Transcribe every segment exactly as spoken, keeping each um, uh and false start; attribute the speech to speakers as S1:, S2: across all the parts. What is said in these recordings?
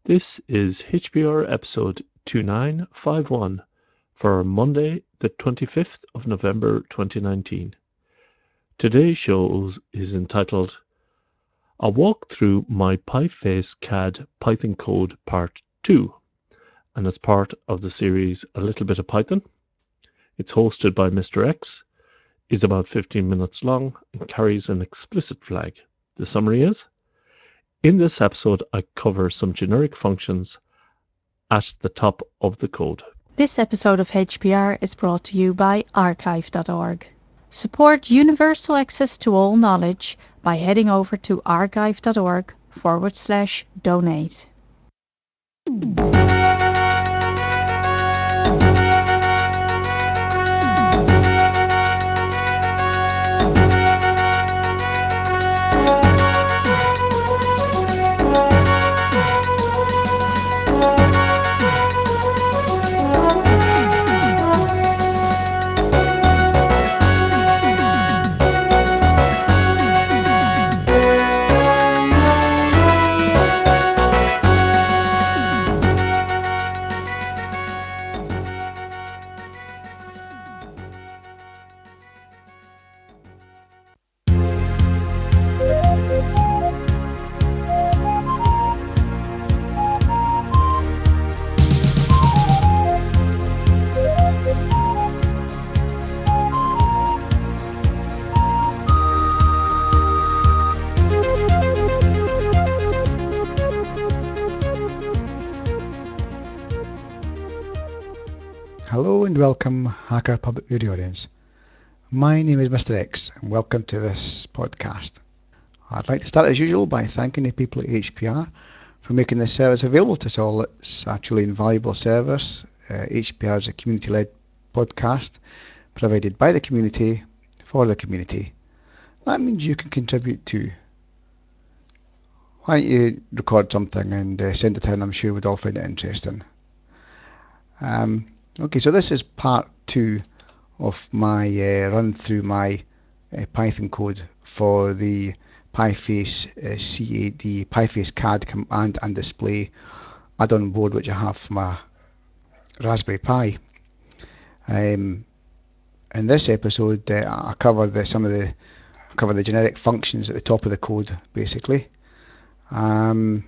S1: This is H P R episode two nine five one for Monday, the twenty-fifth of November twenty nineteen. Today's show is entitled A Walk Through My PyFace C A D Python Code Part two, and as part of the series A Little Bit of Python. It's hosted by Mister X, is about fifteen minutes long, and carries an explicit flag. The summary is: in this episode, I cover some generic functions at the top of the code.
S2: This episode of H P R is brought to you by archive dot org. Support universal access to all knowledge by heading over to archive dot org forward slash donate.
S3: Hello and welcome, Hacker Public Radio audience. My name is Mister X and welcome to this podcast. I'd like to start as usual by thanking the people at H P R for making this service available to us all. It's a truly invaluable service. Uh, H P R is a community-led podcast provided by the community for the community. That means you can contribute too. Why don't you record something and uh, send it in? I'm sure we'd all find it interesting. Um, okay, so this is part two of my uh, run through my uh, Python code for the PyFace uh, C A D, PyFace C A D command and display add-on board, which I have for my Raspberry Pi. Um, in this episode, uh, I cover the some of the I cover the generic functions at the top of the code, basically. Um,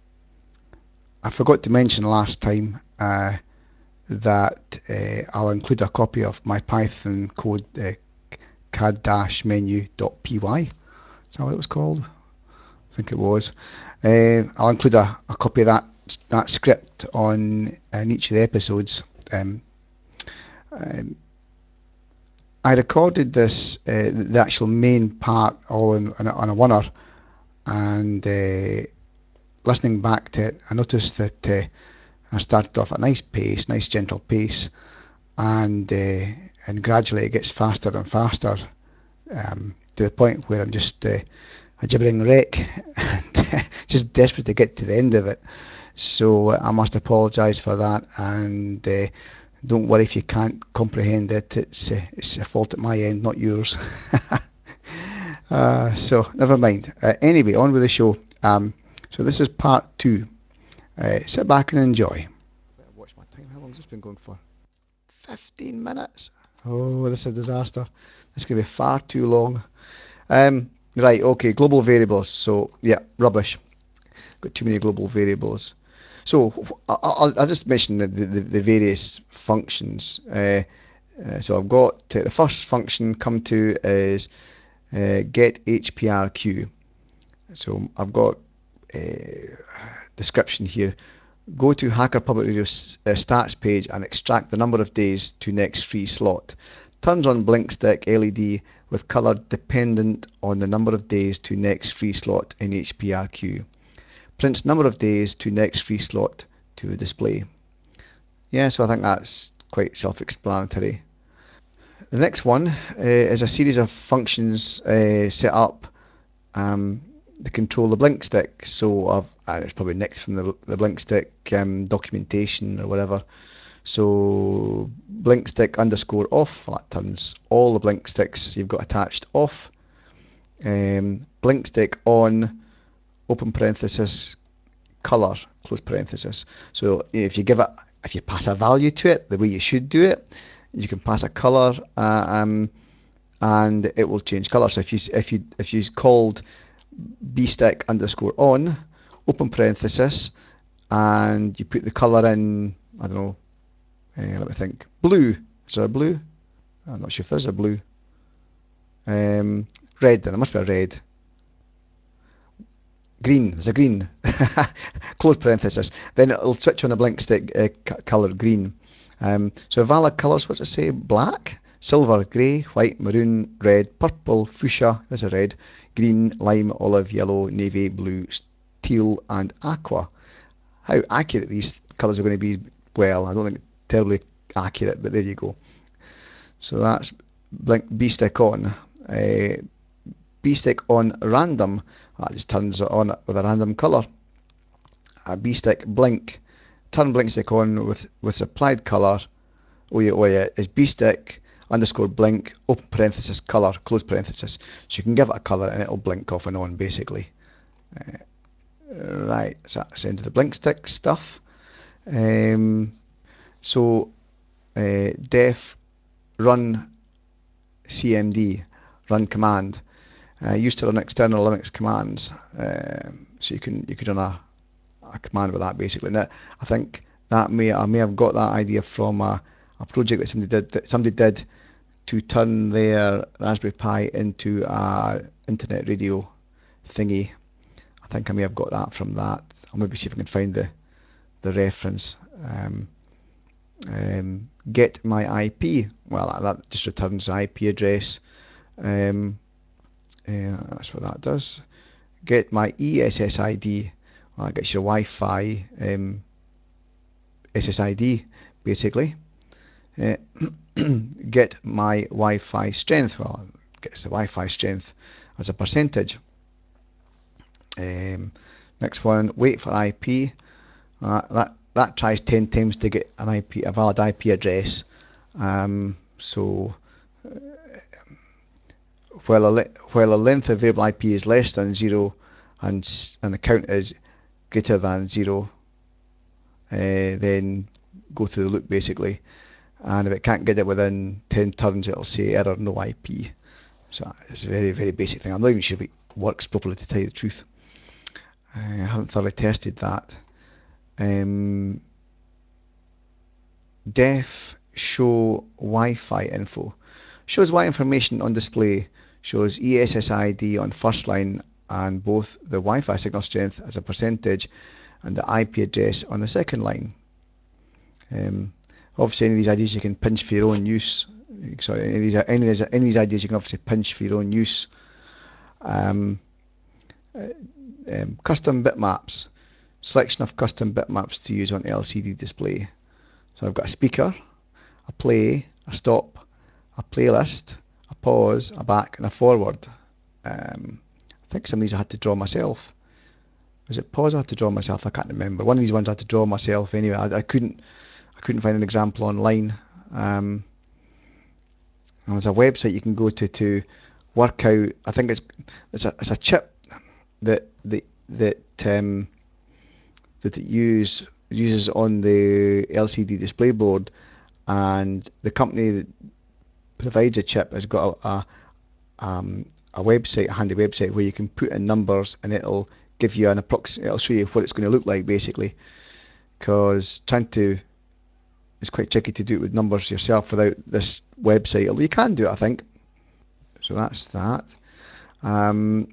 S3: I forgot to mention last time uh, that uh, I'll include a copy of my Python code, uh, C A D-menu.py. Is that what it was called? I think it was. Uh, I'll include a, a copy of that that script on in each of the episodes. Um, um, I recorded this, uh, the actual main part, all in, on, a, on a oneer, and uh, listening back to it, I noticed that uh, I started off at a nice pace, nice gentle pace, and uh, and gradually it gets faster and faster, um, to the point where I'm just uh, a gibbering wreck and just desperate to get to the end of it. So uh, I must apologise for that, and uh, don't worry if you can't comprehend it. It's uh, it's a fault at my end, not yours. uh, so never mind. Uh, anyway, on with the show. Um, so this is part two. Uh, sit back and enjoy. Better watch my time. How long has this been going for? fifteen minutes. Oh, this is a disaster. This is going to be far too long. Um, right, okay, global variables. So, yeah, rubbish. Got too many global variables. So, I'll, I'll just mention the, the, the various functions. Uh, uh, so, I've got uh, the first function come to is uh, get H P R Q. So, I've got uh, description here. Go to Hacker Public Radio stats page and extract the number of days to next free slot. Turns on blink stick L E D with colour dependent on the number of days to next free slot in H P R Q. Prints number of days to next free slot to the display. Yeah, so I think that's quite self-explanatory. The next one uh, is a series of functions uh, set up um, to control the blink stick. So I've, uh, it's probably nicked from the, the blink stick um, documentation or whatever. So blink stick underscore off, that turns all the blink sticks you've got attached off. Um, blink stick on, open parenthesis, color, close parenthesis. So if you give it, if you pass a value to it the way you should do it, you can pass a color, uh, um, and it will change color. So if you if you if you called bstick underscore on, open parenthesis, and you put the color in, I don't know, uh, let me think, blue. Is there a blue? I'm not sure if there's a blue. Um, red, then it must be a red. Green, there's a green. Close parenthesis. Then it'll switch on the blink stick uh, c- colour green. Um, so valid colours, what's it say? Black, silver, grey, white, maroon, red, purple, fuchsia, there's a red, green, lime, olive, yellow, navy, blue, teal and aqua. How accurate these colours are going to be, well, I don't think it's terribly accurate, but there you go. So that's blink B stick on. Uh, B stick on random, that just turns it on with a random colour. A B stick blink, turn blink stick on with with supplied colour. Oh yeah, oh yeah, is B stick underscore blink open parenthesis colour close parenthesis. So you can give it a colour and it'll blink off and on basically. Uh, right, so that's the end of the blink stick stuff. Um, so uh, def run C M D, run command. Uh, used to run external Linux commands, uh, so you can you could run a, a command with that basically. Now, I think that may I may have got that idea from a, a project that somebody did that somebody did to turn their Raspberry Pi into a internet radio thingy. I think I may have got that from that. I'll maybe see if I can find the the reference. Um, um, get my I P. Well, that just returns the I P address. Um, uh, that's what that does. Get my E S S I D. Well, that gets your Wi-Fi um, S S I D, basically. Uh, get my Wi-Fi strength. Well, it gets the Wi-Fi strength as a percentage. Um, next one, wait for I P. Uh, that that tries ten times to get an I P, a valid I P address. Um, so uh, while a le- while a length of variable I P is less than zero, and and the count is greater than zero, uh, then go through the loop basically. And if it can't get it within ten turns, it'll say error no I P. So it's a very very basic thing. I'm not even sure if it works properly, to tell you the truth. I haven't thoroughly tested that. Um, def show Wi-Fi info. Shows Y information on display. Shows E S S I D on first line and both the Wi-Fi signal strength as a percentage and the I P address on the second line. Um, obviously, any of these ideas you can pinch for your own use. So any of these, any of these, any of these ideas you can obviously pinch for your own use. Um, uh, um, custom bitmaps. Selection of custom bitmaps to use on L C D display. So I've got a speaker, a play, a stop, a playlist, a pause, a back, and a forward. Um, I think some of these I had to draw myself. Was it pause I had to draw myself? I can't remember. One of these ones I had to draw myself anyway. I, I couldn't. I couldn't find an example online. Um, there's a website you can go to to work out. I think it's it's a it's a chip that that that um, that it use uses on the L C D display board, and the company that provides a chip has got a a, um, a website, a handy website where you can put in numbers and it'll give you an approx. It'll show you what it's going to look like basically. Because trying to it's quite tricky to do it with numbers yourself without this website. Although you can do it, I think. So that's that. Um,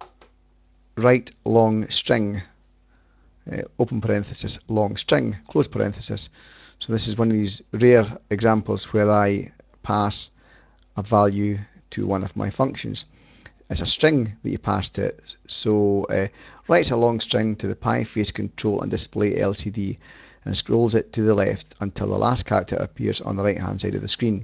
S3: write long string. Uh, open parenthesis, long string, close parenthesis. So this is one of these rare examples where I pass a value to one of my functions. It's a string that you pass to it. So uh, writes a long string to the Pi face control and display L C D and scrolls it to the left until the last character appears on the right hand side of the screen.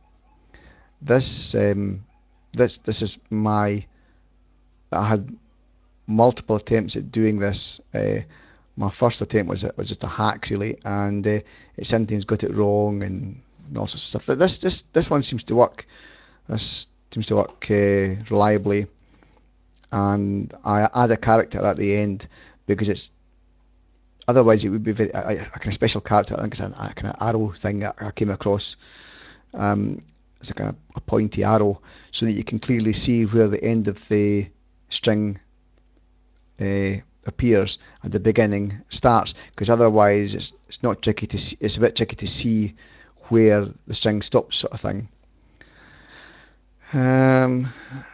S3: This um, this this is my I had multiple attempts at doing this. Uh, my first attempt was it was just a hack really, and uh, it sometimes got it wrong and all sorts of stuff. But this this this one seems to work. This seems to work uh, reliably, and I add a character at the end because it's otherwise it would be very, a, a, a kind of special character. I think it's a, a kind of arrow thing that I came across. Um, it's like a, a pointy arrow, so that you can clearly see where the end of the string uh, appears and the beginning starts, because otherwise it's it's not tricky to see, it's a bit tricky to see where the string stops, sort of thing. Um,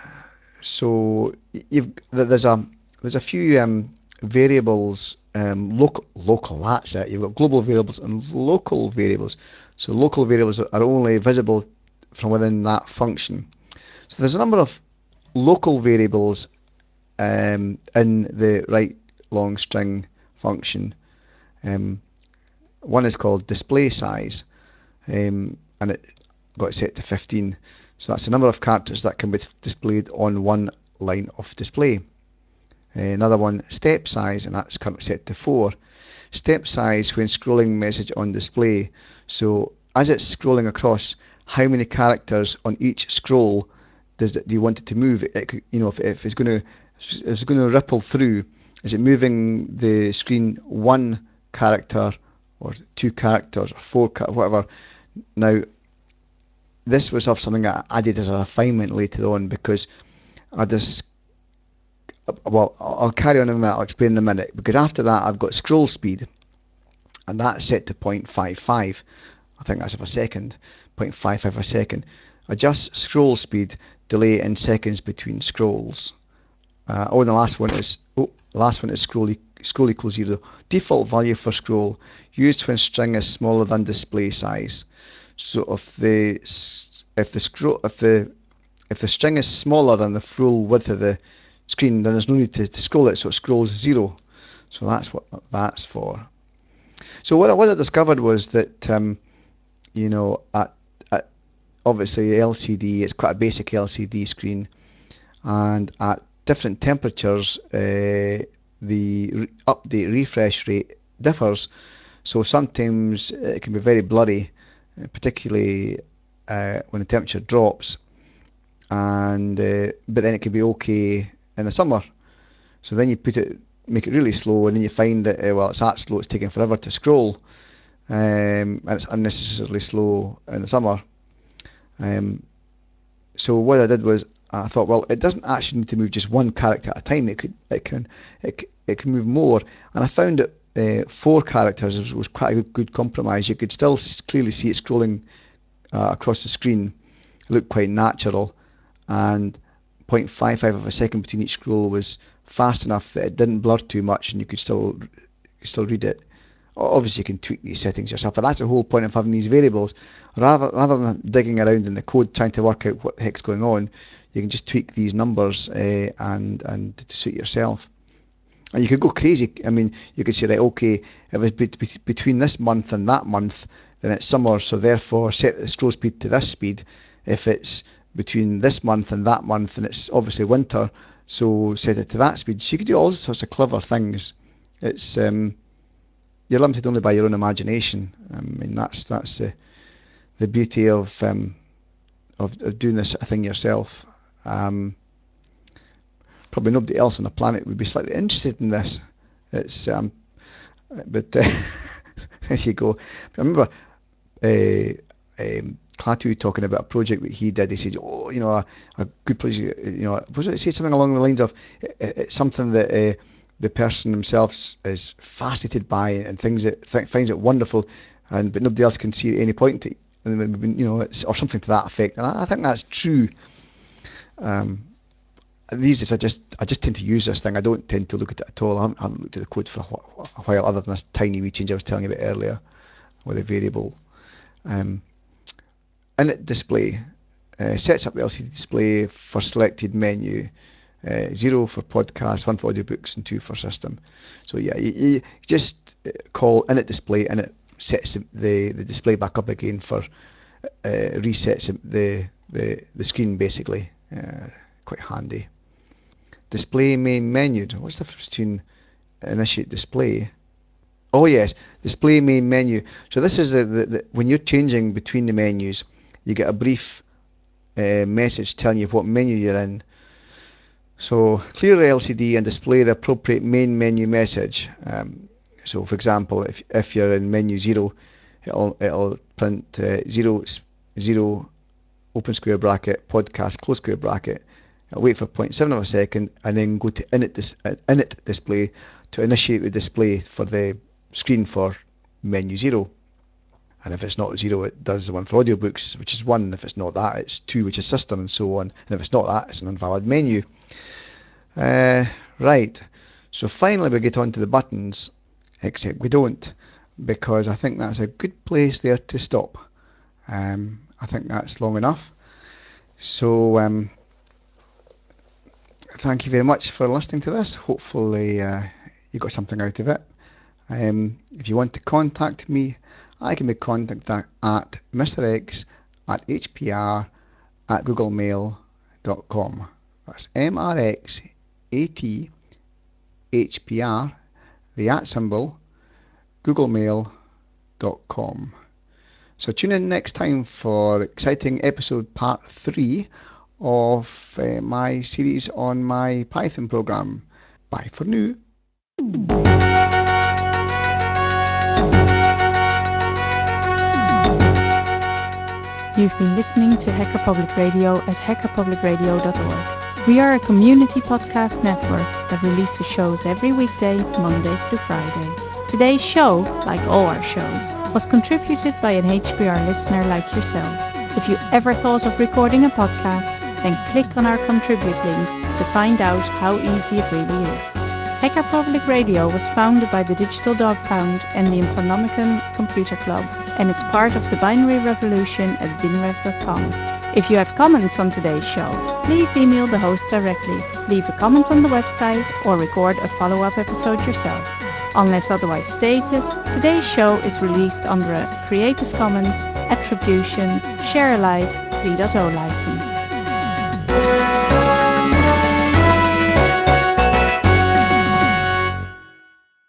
S3: so you've there's a there's a few um, variables, um, local local that's it. You've got global variables and local variables. So local variables are only visible from within that function. So there's a number of local variables um, in the write long string function. Um, one is called display size, um, and it got set to fifteen. So that's the number of characters that can be displayed on one line of display. Uh, another one, step size, and that's currently set to four. Step size when scrolling message on display. So as it's scrolling across, how many characters on each scroll does it, do you want it to move? It, it, you know, if, if it's going to if it's going to ripple through, is it moving the screen one character or two characters or four whatever? Now, this was of something I added as a refinement later on, because I just well, I'll carry on in a minute. I'll explain in a minute, because after that I've got scroll speed, and that's set to zero point five five. I think that's of a second, zero point five five a second. Adjust scroll speed, delay in seconds between scrolls. Uh, oh, and the last one is oh, the last one is scroll e- scroll equals zero. Default value for scroll used when string is smaller than display size. So if the if the scroll if the if the string is smaller than the full width of the screen, then there's no need to, to scroll it, so it scrolls zero. So that's what that's for. So what I, what I discovered was that um, you know at, at obviously L C D, it's quite a basic L C D screen, and at different temperatures uh, the re- update refresh rate differs. So sometimes it can be very blurry, particularly uh, when the temperature drops, and uh, but then it can be okay in the summer. So then you put it, make it really slow, and then you find that uh, well, it's that slow, it's taking forever to scroll, um, and it's unnecessarily slow in the summer. Um, so what I did was I thought, well, it doesn't actually need to move just one character at a time. It could, it can, it, it can move more, and I found that uh, four characters was, was quite a good, good compromise. You could still clearly see it scrolling uh, across the screen. It looked quite natural, and zero point five five of a second between each scroll was fast enough that it didn't blur too much, and you could still still read it. Obviously, you can tweak these settings yourself, but that's the whole point of having these variables. Rather, rather than digging around in the code trying to work out what the heck's going on, you can just tweak these numbers uh, and and to suit yourself. And you could go crazy. I mean, you could say, right, okay, if it's be- be- between this month and that month, then it's summer, so therefore set the scroll speed to this speed. If it's between this month and that month, and it's obviously winter, so set it to that speed. So you could do all sorts of clever things. It's um, you're limited only by your own imagination. I mean, that's that's the the beauty of um, of, of doing this sort of thing yourself. Um, probably nobody else on the planet would be slightly interested in this. It's um, but uh, there you go. I remember uh, um, Klaatu talking about a project that he did. He said, "Oh, you know, a, a good project. You know, was it say something along the lines of it, it's something that uh, the person themselves is fascinated by and things it th- finds it wonderful, and but nobody else can see at any point to, and you know, it's or something to that effect." And I, I think that's true. Um, these days, I just I just tend to use this thing. I don't tend to look at it at all. I haven't, I haven't looked at the code for a while, other than this tiny wee change I was telling you about earlier with a variable. Um, init display uh, sets up the L C D display for selected menu. Uh, zero for podcast, one for audiobooks, and two for system. So yeah, you, you just call init display, and it sets the, the display back up again for uh, resets the, the the screen basically. Uh, quite handy. Display main menu. What's the difference between initiate display? Oh yes, display main menu. So this is the, the, the when you're changing between the menus, you get a brief uh, message telling you what menu you're in. So clear the L C D and display the appropriate main menu message. Um, So for example, if, if you're in menu zero, it'll, it'll print uh, zero, zero, open square bracket, podcast, close square bracket. It'll wait for zero point seven of a second and then go to init, dis, uh, init display to initiate the display for the screen for menu zero. And if it's not zero, it does the one for audiobooks, which is one. If it's not that, it's two, which is system, and so on. And if it's not that, it's an invalid menu. Uh, right. So finally we get on to the buttons, except we don't, because I think that's a good place there to stop. Um, I think that's long enough. So um, thank you very much for listening to this. Hopefully uh, you got something out of it. Um, if you want to contact me, I can be contacted at Mister X at H P R at googlemail dot com. That's M R X A T H P R, the at symbol, googlemail dot com. So tune in next time for exciting episode part three of uh, my series on my Python program. Bye for now.
S2: You've been listening to Hacker Public Radio at hacker public radio dot org. We are a community podcast network that releases shows every weekday, Monday through Friday. Today's show, like all our shows, was contributed by an H P R listener like yourself. If you ever thought of recording a podcast, then click on our contribute link to find out how easy it really is. Hacker Public Radio was founded by the Digital Dog Pound and the Infonomicon Computer Club and is part of the Binary Revolution at binrev dot com. If you have comments on today's show, please email the host directly, leave a comment on the website, or record a follow-up episode yourself. Unless otherwise stated, today's show is released under a Creative Commons Attribution Share Alike three point oh license.